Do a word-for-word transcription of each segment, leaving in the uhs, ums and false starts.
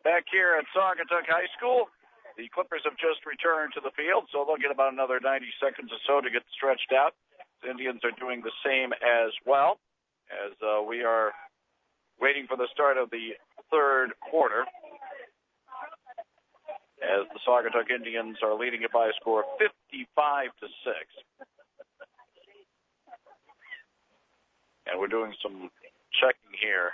back here at Saugatuck High School. The Clippers have just returned to the field, so they'll get about another ninety seconds or so to get stretched out. The Indians are doing the same as well, as uh, we are waiting for the start of the third quarter, as the Saugatuck Indians are leading it by a score of fifty-five to six. And we're doing some checking here.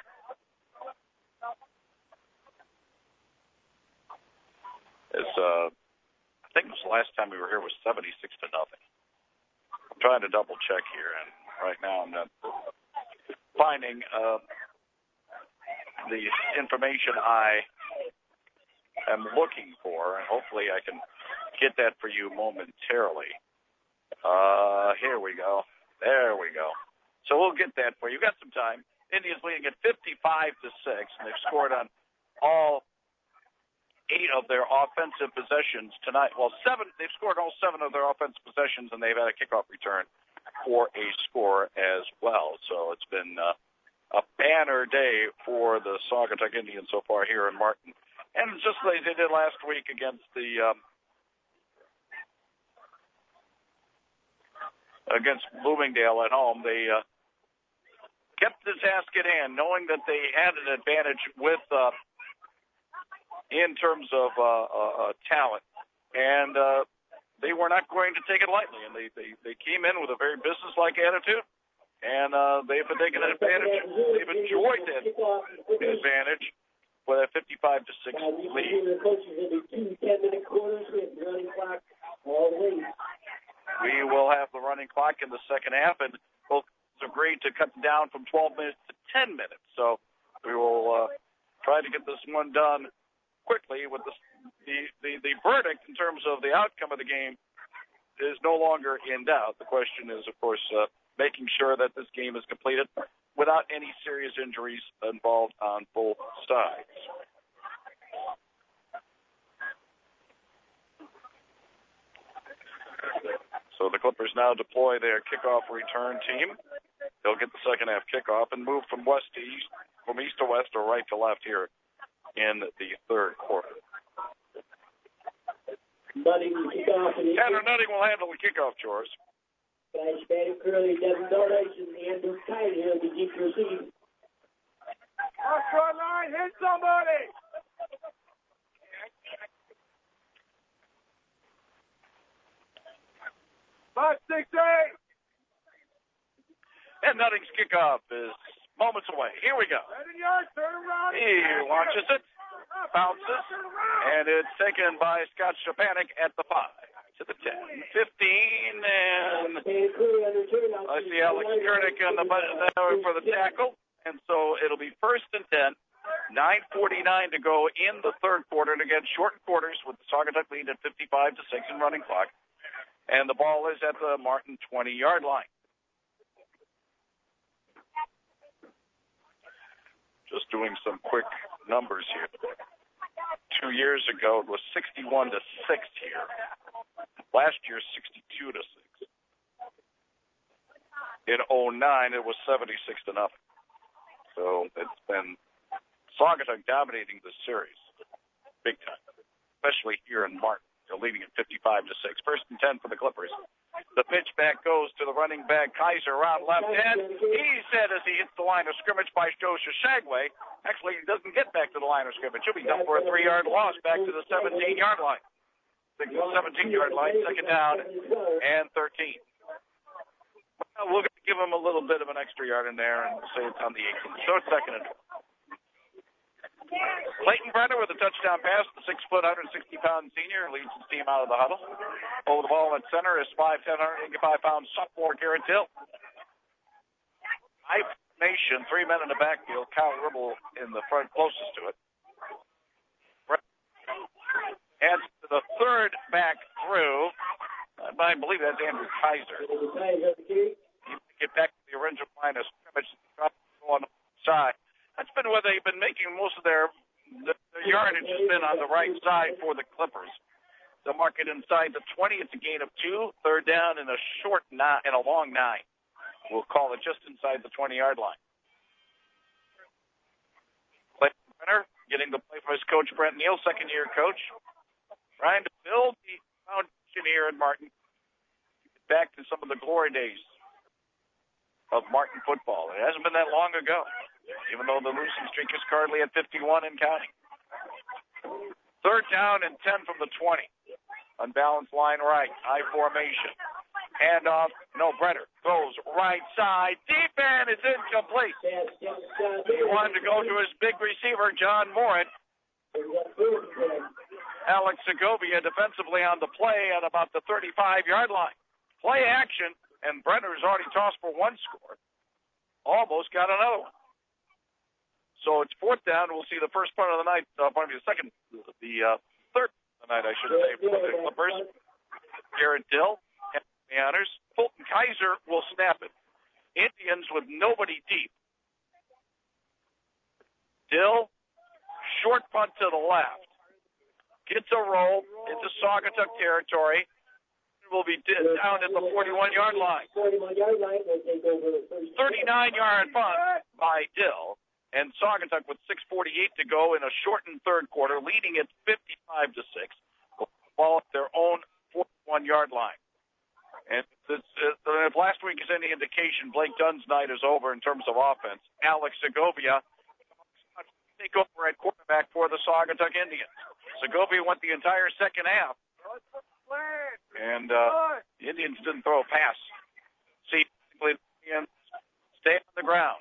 As, uh, I think it was the last time we were here was seventy-six to nothing. I'm trying to double check here, and right now I'm not finding uh, the information I am looking for, and hopefully I can get that for you momentarily. Uh, here we go. There we go. So we'll get that for you. Got some time. Indians leading at fifty-five to six, and they've scored on all eight of their offensive possessions tonight. Well, seven, they've scored all seven of their offensive possessions, and they've had a kickoff return for a score as well. So it's been uh, a banner day for the Saugatuck Indians so far here in Martin. And just like they did last week against the um, against Bloomingdale at home, they uh, kept the task at hand, knowing that they had an advantage with uh, in terms of uh, uh, talent, and uh, they were not going to take it lightly. And they, they, they came in with a very business-like attitude, and uh, they've been taking advantage. They've enjoyed that advantage with a fifty-five to six lead. We will have the running clock in the second half, and both agreed to cut down from twelve minutes to ten minutes. So we will uh, try to get this one done quickly. With the, the, the, the verdict in terms of the outcome of the game is no longer in doubt. The question is, of course, uh, making sure that this game is completed without any serious injuries involved on both sides. So the Clippers now deploy their kickoff return team. They'll get the second half kickoff and move from west to east, from east to west or right to left here in the third quarter. Nutting will kick off. Tanner Nutting will handle the kickoff chores. Guys, Patty Curley, Devin Norris, and Andrew Kite to keep receiving. Off front line, hit somebody! Five, six, eight! And Nutting's kickoff is moments away. Here we go. He launches it, bounces, and it's taken by Scott Stepanek at the five, to the ten, fifteen, and I see Alex Kurnick on the button for the tackle, and so it'll be first and ten, nine forty-nine to go in the third quarter, and again, short quarters with the Saugatuck lead at fifty-five to six in running clock, and the ball is at the Martin twenty-yard line. Just doing some quick numbers here. Two years ago, it was sixty-one to six here. Last year, sixty-two to six. In oh nine, it was seventy-six to nothing. So it's been Saugatuck dominating the series big time, especially here in Martin. They're leading at fifty-five to six. First and ten for the Clippers. The pitch back goes to the running back, Kaiser, around left end. He said as he hits the line of scrimmage by Joseph Shagway, actually he doesn't get back to the line of scrimmage. He'll be done for a three-yard loss back to the seventeen-yard line. The seventeen-yard line, second down, and thirteen. Well, we'll give him a little bit of an extra yard in there and say it's on the eighteen. So it's second and twelve. Clayton Brenner with a touchdown pass, the six-foot, one hundred sixty pound senior, leads his team out of the huddle. Over the ball at center is five ten, one hundred eighty-five pound sophomore Garrett Hill. High nation, three men in the backfield. Kyle Ribble in the front closest to it. And the third back through, I believe that's Andrew Kaiser. He get back to the original line of scrimmage, on the side. That's been where they've been making most of their the, the yardage has been on the right side for the Clippers. They'll mark it inside the twenty. It's a gain of two, third down, and a short nine and a long nine. We'll call it just inside the twenty-yard line. Clayton Brenner getting the play from his coach, Brent Neal, second-year coach, trying to build the foundation here in Martin, back to some of the glory days of Martin football. It hasn't been that long ago, even though the losing streak is currently at fifty-one and counting. Third down and ten from the twenty. Unbalanced line right, high formation. Handoff, no, Brenner goes right side, deep end is incomplete. He wanted to go to his big receiver, John Morin. Alex Segovia defensively on the play at about the thirty-five-yard line. Play action, and Brenner's already tossed for one score. Almost got another one. So it's fourth down. We'll see the first part of the night, uh, pardon me, the second, the uh, third of the night, I should say, for the Clippers. Garrett Dill, the honors. Fulton Kaiser will snap it. Indians with nobody deep. Dill, short punt to the left. Gets a roll into Saugatuck territory. Will be down at the forty-one-yard line. thirty-nine-yard punt by Dill. And Saugatuck with six forty-eight to go in a shortened third quarter, leading it fifty-five to six. Ball at their own forty-one-yard line. And this, uh, if last week is any indication, Blake Dunn's night is over in terms of offense. Alex Segovia take over at quarterback for the Saugatuck Indians. Segovia went the entire second half. And uh, the Indians didn't throw a pass. See, basically, the Indians stay on the ground.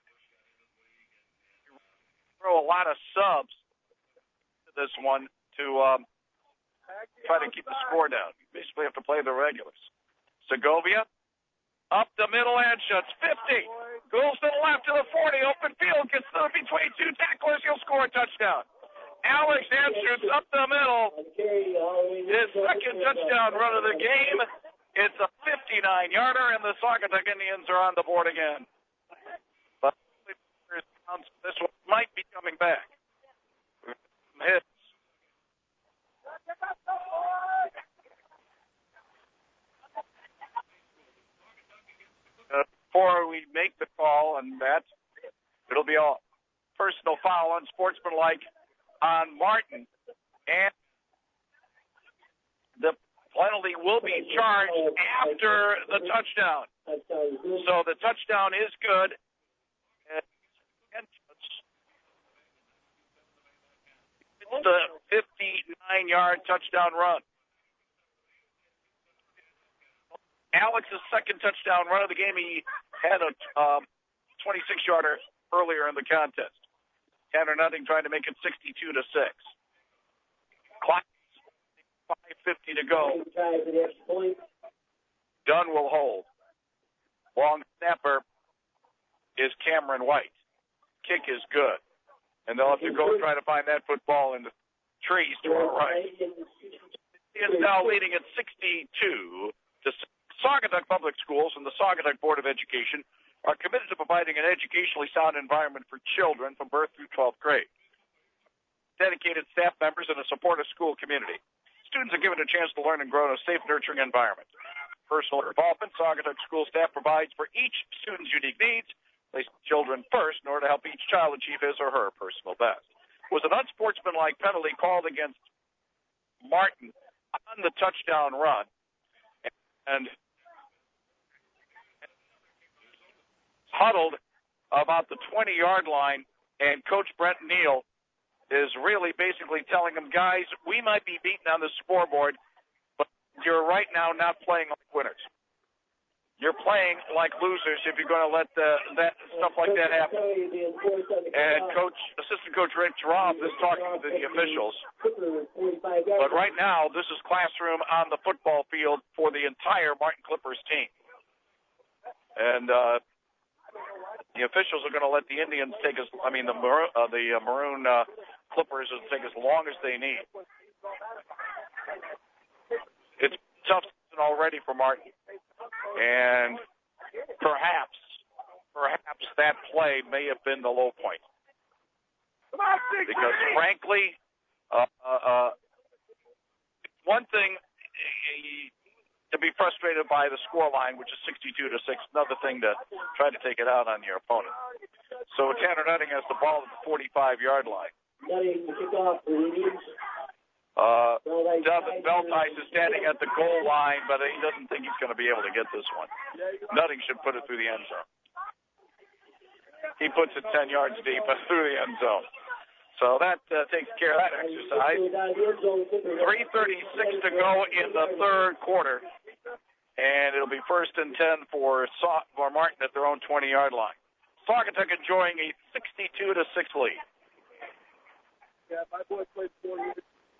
Throw a lot of subs to this one to um, try to keep the score down. You basically have to play the regulars. Segovia, up the middle and shuts fifty. Goes to the left to the forty. Open field, gets to between two tacklers. He'll score a touchdown. Alex Answers up the middle. His second touchdown run of the game. It's a fifty-nine-yarder, and the Saugatuck Indians are on the board again. But this one might be coming back. Hits. Uh, before we make the call on that, it'll be a personal foul, unsportsmanlike on Martin, and the penalty will be charged after the touchdown. So the touchdown is good. It's the fifty-nine-yard touchdown run. Alex's second touchdown run of the game. He had a um, twenty-six-yarder earlier in the contest. Tanner Nutting trying to make it sixty-two to six. Clock, five fifty to go. Dunn will hold. Long snapper is Cameron White. Kick is good. And they'll have to go try to find that football in the trees to our right. He is now leading at sixty-two to six. Saugatuck Public Schools and the Saugatuck Board of Education are committed to providing an educationally sound environment for children from birth through twelfth grade. Dedicated staff members and a supportive school community. Students are given a chance to learn and grow in a safe, nurturing environment. Personal involvement, Saugatuck School staff provides for each student's unique needs, placing children first in order to help each child achieve his or her personal best. It was an unsportsmanlike penalty called against Martin on the touchdown run, and huddled about the twenty-yard line, and Coach Brent Neal is really basically telling them, guys, we might be beaten on the scoreboard, but you're right now not playing like winners. You're playing like losers if you're going to let the, that stuff like that happen. And Coach, Assistant Coach Rich Robb is talking to the officials. But right now, this is classroom on the football field for the entire Martin Clippers team. And uh, the officials are going to let the Indians take as, I mean, the Maroon, uh, the uh, Maroon uh, Clippers will take as long as they need. It's tough season already for Martin. And perhaps, perhaps that play may have been the low point. Because frankly, uh, uh, one thing to be frustrated by the scoreline, which is sixty-two to six, another thing to try to take it out on your opponent. So Tanner Nutting has the ball at the forty-five-yard line. Nutting to kick off for the Indians. Uh, Devin Beltice is standing at the goal line, but he doesn't think he's going to be able to get this one. Nutting should put it through the end zone. He puts it ten yards deep through the end zone. So that uh, takes care of that exercise. three thirty-six to go in the third quarter. And it'll be first and ten for, Sa- for Martin at their own twenty-yard line. Saugatuck enjoying a sixty-two to six lead. Yeah, my boy played four years.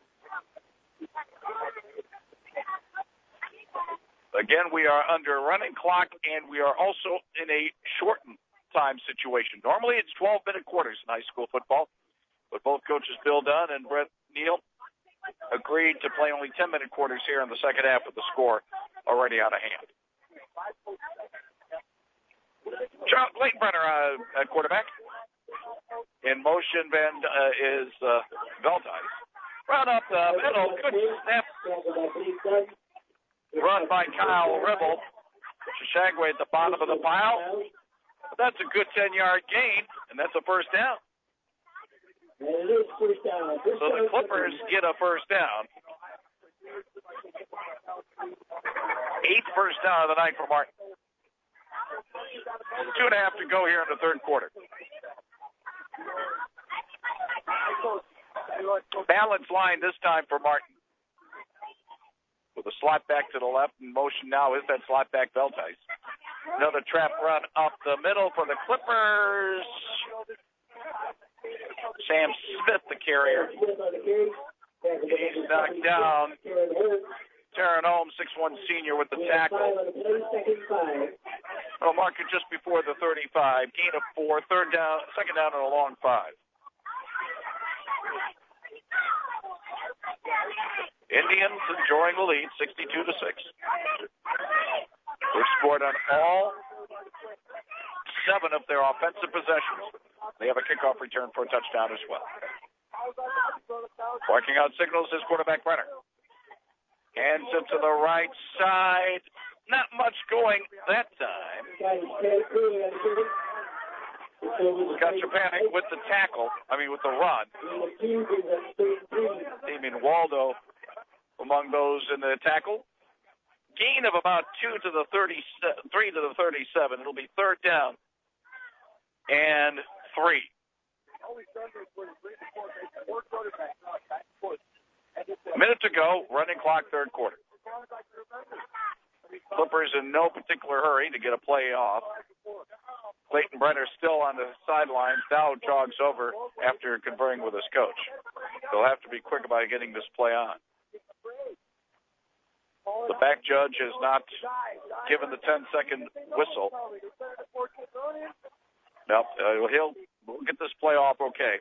Again, we are under running clock, and we are also in a shortened time situation. Normally it's twelve-minute quarters in high school football, but both coaches Bill Dunn and Brett Neal agreed to play only ten-minute quarters here in the second half with the score already out of hand. Charles Clayton Brenner uh, at quarterback. In motion, Van uh, is uh, Beltice. Run up the middle, good snap. Run by Kyle Ribble. Shagway at the bottom of the pile. That's a good ten-yard gain, and that's a first down. So the Clippers get a first down. Eighth first down of the night for Martin. Two and a half to go here in the third quarter. Balance line this time for Martin. With a slot back to the left, in motion now is that slot back Beltice. Another trap run up the middle for the Clippers. Sam Smith, the carrier. He's knocked down. Taron Holmes, six one senior with the tackle. Oh, mark it just before the thirty-five. Gain of four. Third down, second down and a long five. Indians enjoying the lead, sixty-two to six. They've scored on all seven of their offensive possessions. They have a kickoff return for a touchdown as well. Barking out signals is quarterback Brenner. Hands it to the right side. Not much going that time. Kaczapanic with the tackle. I mean, with the run. Damien Waldo among those in the tackle. Gain of about two to the thirty, three to the thirty-seven. It'll be third down and three. Minute to go, running clock, third quarter. Clippers in no particular hurry to get a play off. Clayton Brenner still on the sidelines. Now jogs over after conferring with his coach. They'll have to be quick about getting this play on. The back judge has not given the ten-second whistle. Nope, uh, he'll we'll get this play off okay.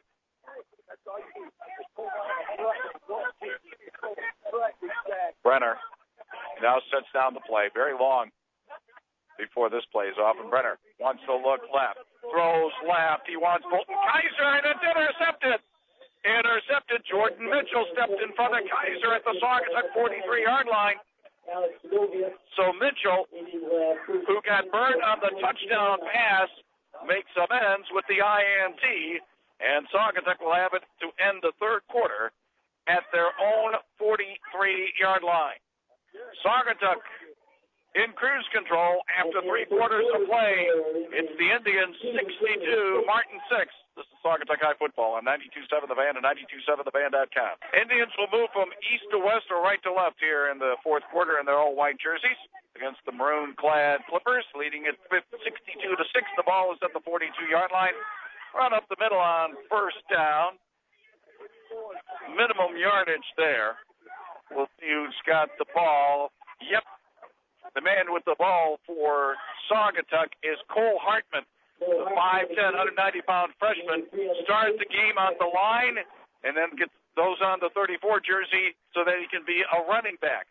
Brenner now sets down the play. Very long before this play is off, and Brenner wants to look left. Throws left. He wants Bolton Kaiser, and it's intercepted. Intercepted. Jordan Mitchell stepped in front of Kaiser at the Saugatuck forty-three-yard line. So Mitchell, who got burned on the touchdown pass, makes amends with the I N T, and Saugatuck will have it to end the third quarter at their own forty-three-yard line. Saugatuck in cruise control after three quarters of play. It's the Indians sixty-two, Martin six. This is Saugatuck High Football on ninety-two point seven The Van and ninety-two point seven the van dot com. Indians will move from east to west or right to left here in the fourth quarter in their all-white jerseys against the maroon-clad Clippers, leading it sixty-two to six. The ball is at the forty-two-yard line. Run up the middle on first down. Minimum yardage there. We'll see who's got the ball. Yep. The man with the ball for Saugatuck is Cole Hartman, the five ten, one ninety pound freshman. Starts the game on the line and then gets those on the thirty-four jersey so that he can be a running back.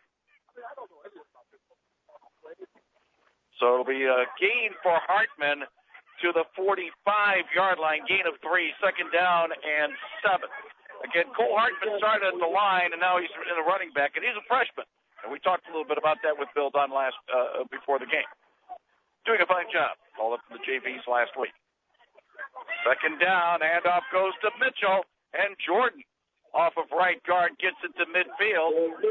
So it'll be a gain for Hartman to the forty-five-yard line, gain of three, second down and seven. Again, Cole Hartman started at the line, and now he's in a running back, and he's a freshman. And we talked a little bit about that with Bill Dunn last uh, before the game. Doing a fine job. Called up from the J Vs last week. Second down, handoff goes to Mitchell, And Jordan off of right guard gets it to midfield.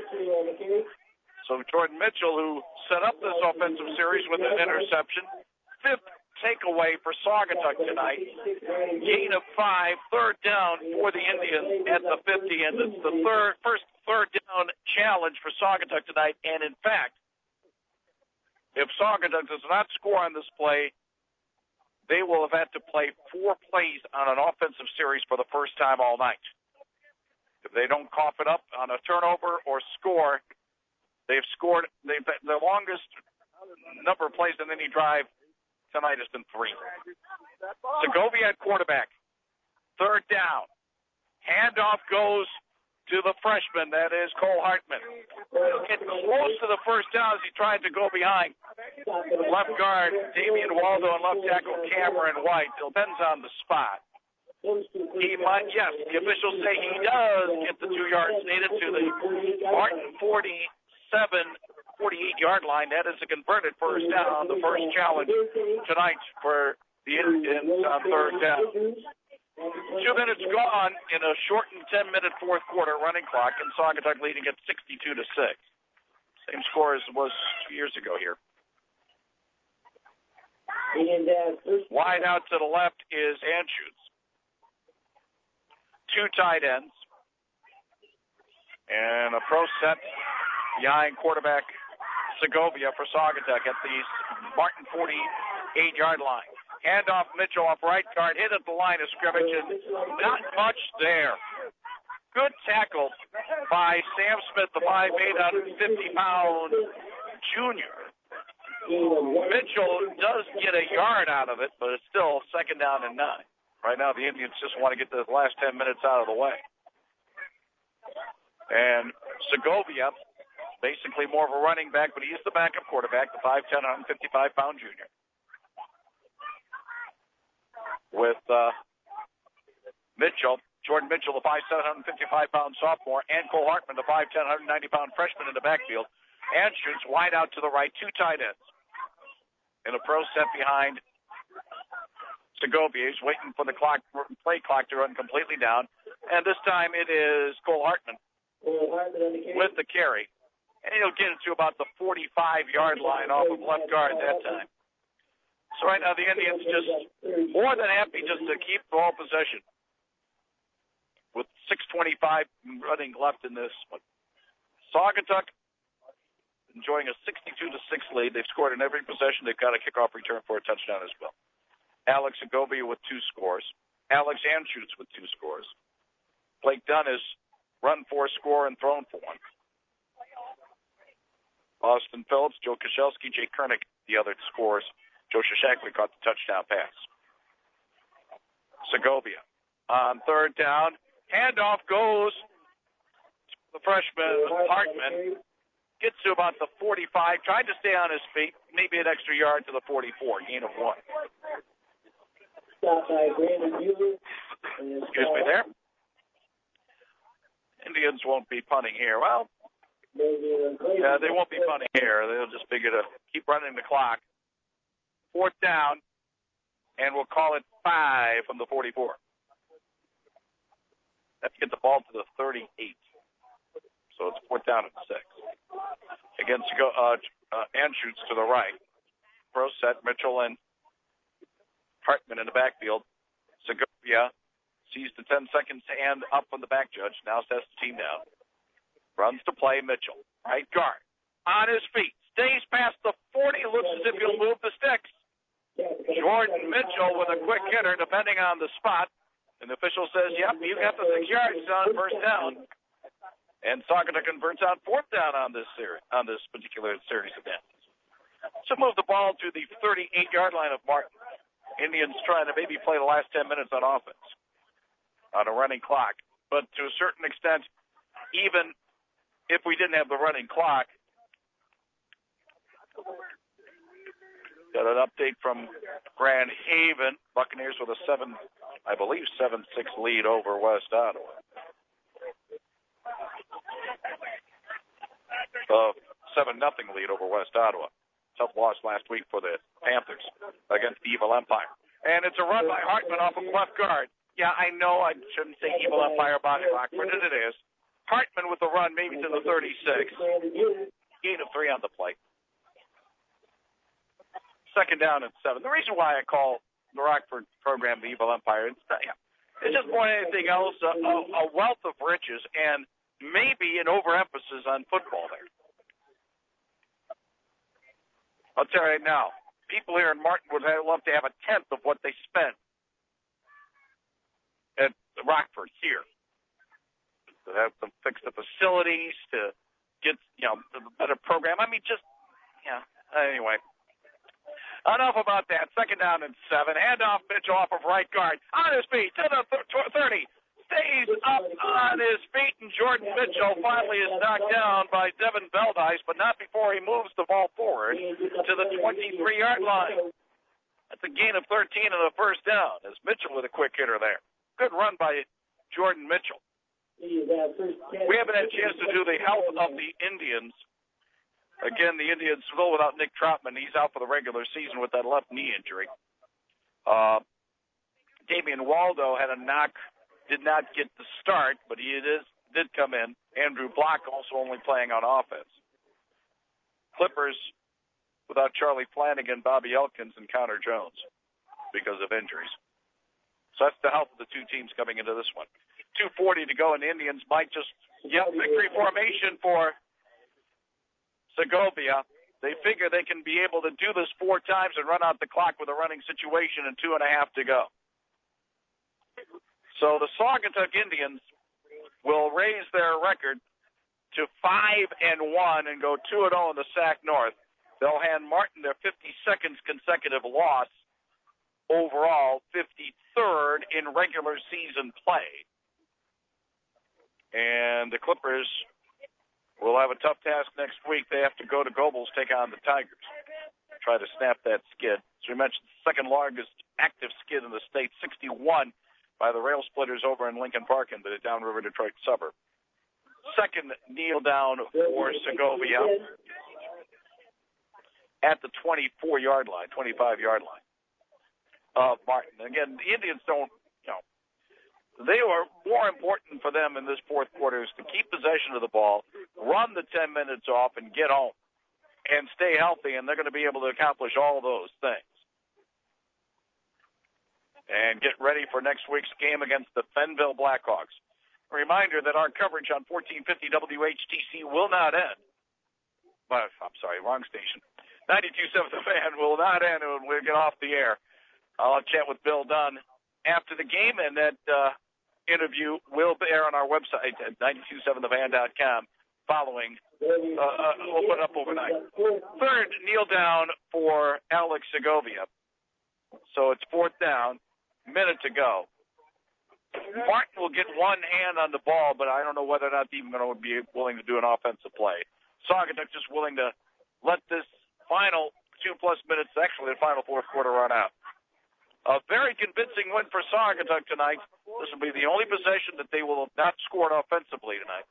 So Jordan Mitchell, who set up this offensive series with an interception, fifth takeaway for Saugatuck tonight. Gain of five, third down for the Indians at the fifty, and it's the third, first third down challenge for Saugatuck tonight. And in fact, if Saugatuck does not score on this play, they will have had to play four plays on an offensive series for the first time all night. If they don't cough it up on a turnover or score, they've scored. They've the longest number of plays in any drive tonight has been three. Segovia at quarterback. Third down. Handoff goes to the freshman, that is Cole Hartman. He'll get close to the first down as he tried to go behind. Left guard, Damian Waldo, and left tackle Cameron White. It depends on the spot. He might, yes, the officials say he does get the two yards needed to the Martin forty-seven, forty-eight yard line. That is a converted first down, the first challenge tonight for the Indians on third down. Two minutes gone in a shortened ten minute fourth quarter running clock, and Saugatuck leading at sixty-two to six. Same score as it was two years ago here. Wide out to the left is Anschutz. Two tight ends. And a pro set behind quarterback Segovia for Saugatuck at the Martin forty-eight yard line. Handoff Mitchell off right guard, hit at the line of scrimmage, and not much there. Good tackle by Sam Smith, the five eight, one hundred fifty pound junior. Mitchell does get a yard out of it, but it's still second down and nine. Right now, the Indians just want to get the last ten minutes out of the way. And Segovia, basically more of a running back, but he is the backup quarterback, the five ten, one hundred fifty-five pound junior. With uh, Mitchell, Jordan Mitchell, the five seven, one hundred fifty-five pound sophomore, and Cole Hartman, the five ten, one hundred ninety pound freshman in the backfield. Anschutz wide out to the right, two tight ends. In a pro set behind Segovia. He's waiting for the clock, play clock to run completely down. And this time it is Cole Hartman with the carry. And he'll get it to about the forty-five yard line off of left guard that time. So right now the Indians just more than happy just to keep ball possession with six twenty-five running left in this one. Saugatuck enjoying a sixty-two to six lead. They've scored in every possession. They've got a kickoff return for a touchdown as well. Alex Segovia with two scores. Alex Anschutz with two scores. Blake Dunn has run for a score and thrown for one. Austin Phillips, Joe Koszelski, Jay Kernick, the other scores. Joe Shashakli caught the touchdown pass. Segovia on third down. Handoff goes to the freshman Hartman. Gets to about the forty-five. Tried to stay on his feet. Maybe an extra yard to the forty-four. Gain of one. Excuse me there. Indians won't be punting here. Well, yeah, they won't be punting here. They'll just figure to keep running the clock. Fourth down, and we'll call it five from the forty-four. Have to get the ball to the thirty-eight. So it's fourth down and six. Against uh, uh, Anschutz to the right. Pro set, Mitchell and Hartman in the backfield. Segovia sees the ten seconds hand up from the back judge. Now sets the team down. Runs to play Mitchell. Right guard. On his feet. Stays past the forty. Looks as if he'll move the sticks. Jordan Mitchell with a quick hitter depending on the spot. And the official says, yep, you got the six yards on first down. And Saugatuck converts on fourth down on this series, on this particular series of downs. So move the ball to the thirty-eight yard line of Martin. Indians trying to maybe play the last ten minutes on offense on a running clock. But to a certain extent, even if we didn't have the running clock, got an update from Grand Haven. Buccaneers with a seven, I believe, seven six lead over West Ottawa. Uh, seven nothing lead over West Ottawa. Tough loss last week for the Panthers against the Evil Empire. And it's a run by Hartman off of left guard. Yeah, I know I shouldn't say evil umpire body lock, but it is. Hartman with the run, maybe to the thirty-six. Gain of three on the play. Second down and seven. The reason why I call the Rockford program the evil umpire, it's, yeah, it's just more than anything else, a, a, a wealth of riches and maybe an overemphasis on football there. I'll tell you right now, people here in Martin would love to have a tenth of what they spent at Rockford here. To have them fix the facilities, to get, you know, a better program. I mean, just, yeah, anyway. Enough about that. Second down and seven. Handoff, Mitchell off of right guard. On his feet to the thirty. Stays up on his feet, and Jordan Mitchell finally is knocked down by Devin Beldice, but not before he moves the ball forward to the twenty-three-yard line. That's a gain of thirteen and a first down, as Mitchell with a quick hitter there. Good run by Jordan Mitchell. We haven't had a chance to do the health of the Indians. Again, the Indians still without Nick Troutman. He's out for the regular season with that left knee injury. Uh, Damian Waldo had a knock, did not get the start, but he is, did come in. Andrew Block also only playing on offense. Clippers without Charlie Flanagan, Bobby Elkins, and Connor Jones because of injuries. So that's the health of the two teams coming into this one. two forty to go, and the Indians might just yell victory formation for Segovia. They figure they can be able to do this four times and run out the clock with a running situation and two and a half to go. So the Saugatuck Indians will raise their record to five and one and go two and zero in the S A C North. They'll hand Martin their fifty-second consecutive loss overall, fifty-third in regular season play. And the Clippers will have a tough task next week. They have to go to Gobles, take on the Tigers, try to snap that skid. As we mentioned, the second largest active skid in the state, sixty-one by the Rail Splitters over in Lincoln Park in the downriver Detroit suburb. Second kneel down for Segovia at the twenty-four-yard line, twenty-five-yard line of Martin. Again, the Indians don't, you know, they were more important for them in this fourth quarter is to keep possession of the ball, run the ten minutes off, and get home and stay healthy, and they're going to be able to accomplish all those things. And get ready for next week's game against the Fenville Blackhawks. A reminder that our coverage on fourteen fifty W H T C will not end. But, I'm sorry, wrong station. ninety-two point seven The Fan will not end when we get off the air. I'll chat with Bill Dunn after the game, and that uh, interview will air on our website at ninety-two point seven the fan dot com following. Uh, uh, we'll put it up overnight. Third kneel down for Alex Segovia. So it's fourth down, minute to go. Martin will get one hand on the ball, but I don't know whether or not they're even going to be willing to do an offensive play. Saugatuck just willing to let this final two-plus minutes, actually the final fourth quarter, run out. A very convincing win for Saugatuck tonight. This will be the only possession that they will have not scored offensively tonight.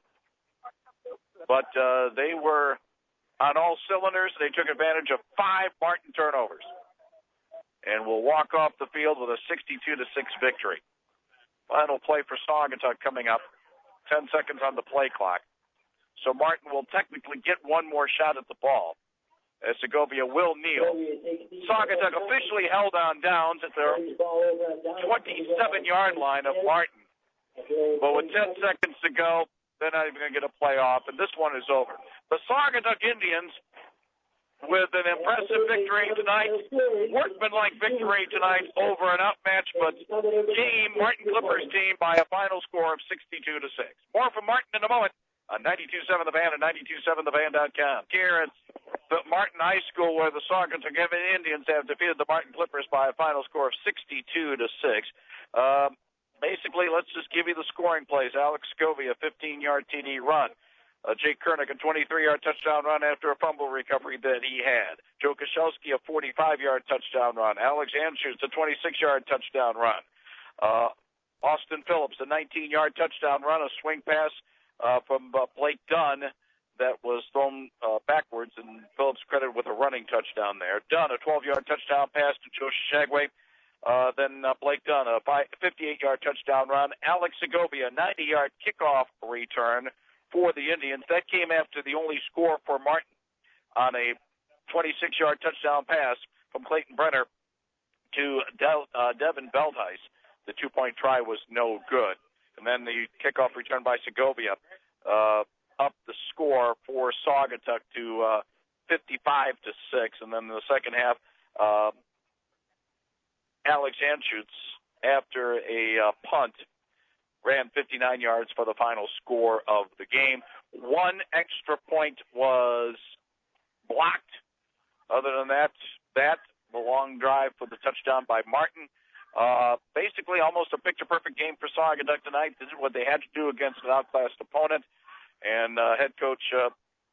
But uh, they were on all cylinders. They took advantage of five Martin turnovers and will walk off the field with a sixty-two to six victory. Final play for Saugatuck coming up. Ten seconds on the play clock. So Martin will technically get one more shot at the ball as Segovia will kneel. Saugatuck officially held on downs at their twenty-seven-yard line of Martin. But with ten seconds to go, they're not even going to get a playoff, and this one is over. The Saugatuck Indians, with an impressive victory tonight, workmanlike victory tonight over an outmatched but team, Martin Clippers team, by a final score of sixty-two to six. More from Martin in a moment on ninety-two point seven The Fan and ninety-two point seven the fan dot com. Here at the Martin High School, where the Saugatuck Indians have defeated the Martin Clippers by a final score of sixty-two to six. Um, basically, let's just give you the scoring plays. Alex Segovia, fifteen-yard T D run. Uh, Jake Kernick, a twenty-three-yard touchdown run after a fumble recovery that he had. Joe Koszewski, a forty-five-yard touchdown run. Alex Anschutz, a twenty-six-yard touchdown run. Uh, Austin Phillips, a nineteen-yard touchdown run, a swing pass uh, from uh, Blake Dunn that was thrown uh, backwards, and Phillips credited with a running touchdown there. Dunn, a twelve-yard touchdown pass to Joe Shagway. Uh, then uh, Blake Dunn, a fifty-eight-yard touchdown run. Alex Segovia, ninety-yard kickoff return for the Indians. That came after the only score for Martin on a twenty-six-yard touchdown pass from Clayton Brenner to Del, uh, Devin Veldhuis. The two-point try was no good. And then the kickoff return by Segovia uh, up the score for Saugatuck to uh, fifty-five to six. And then in the second half, uh, Alex Anschutz, after a uh, punt, ran fifty-nine yards for the final score of the game. One extra point was blocked. Other than that, that, the long drive for the touchdown by Martin. Uh, basically almost a picture-perfect game for Saugatuck tonight. This is what they had to do against an outclassed opponent. And uh, head coach uh,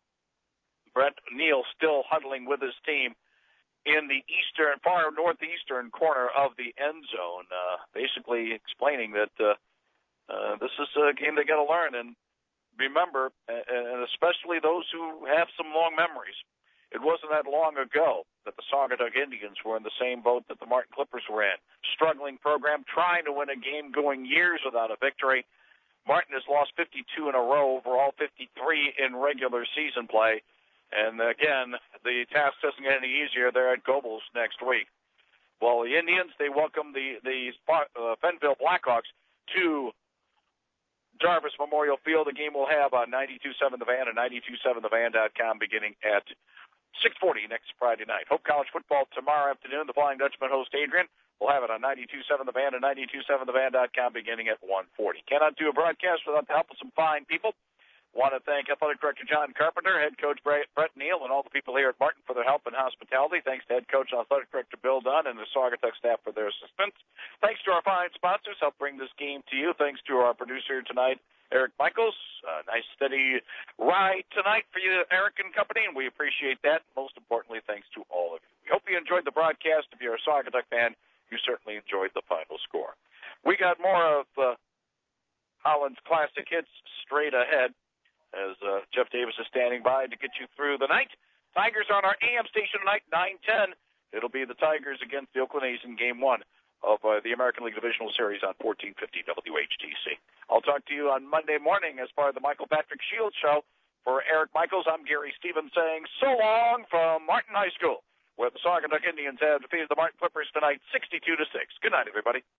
Brett Neal still huddling with his team in the eastern, far northeastern corner of the end zone, uh, basically explaining that uh, uh, this is a game they got to learn. And remember, and especially those who have some long memories, it wasn't that long ago that the Saugatuck Indians were in the same boat that the Martin Clippers were in. Struggling program, trying to win a game, going years without a victory. Martin has lost fifty-two in a row, overall fifty-three in regular season play. And again, the task doesn't get any easier. They're at Gobles next week. Well, the Indians, they welcome the, the uh, Fenville Blackhawks to Jarvis Memorial Field. The game will have on ninety-two point seven The Van and ninety-two point seven the van dot com beginning at six forty next Friday night. Hope College football tomorrow afternoon. The Flying Dutchman host Adrian. We'll have it on ninety-two point seven The Van and ninety-two point seven the van dot com beginning at one forty. Cannot do a broadcast without the help of some fine people. Want to thank Athletic Director John Carpenter, Head Coach Brett Neal, and all the people here at Martin for their help and hospitality. Thanks to Head Coach and Athletic Director Bill Dunn and the Saugatuck staff for their assistance. Thanks to our fine sponsors, help bring this game to you. Thanks to our producer tonight, Eric Michaels. Uh, nice, steady ride tonight for you, Eric and company, and we appreciate that. Most importantly, thanks to all of you. We hope you enjoyed the broadcast. If you're a Saugatuck fan, you certainly enjoyed the final score. We got more of uh, Holland's classic hits straight ahead as uh, Jeff Davis is standing by to get you through the night. Tigers are on our A M station tonight, nine ten. It'll be the Tigers against the Oakland A's in Game one of uh, the American League Divisional Series on fourteen fifty W H T C. I'll talk to you on Monday morning as part of the Michael Patrick Shields Show. For Eric Michaels, I'm Gary Stevens saying so long from Martin High School, where the Saugatuck Indians have defeated the Martin Clippers tonight sixty-two to six. Good night, everybody.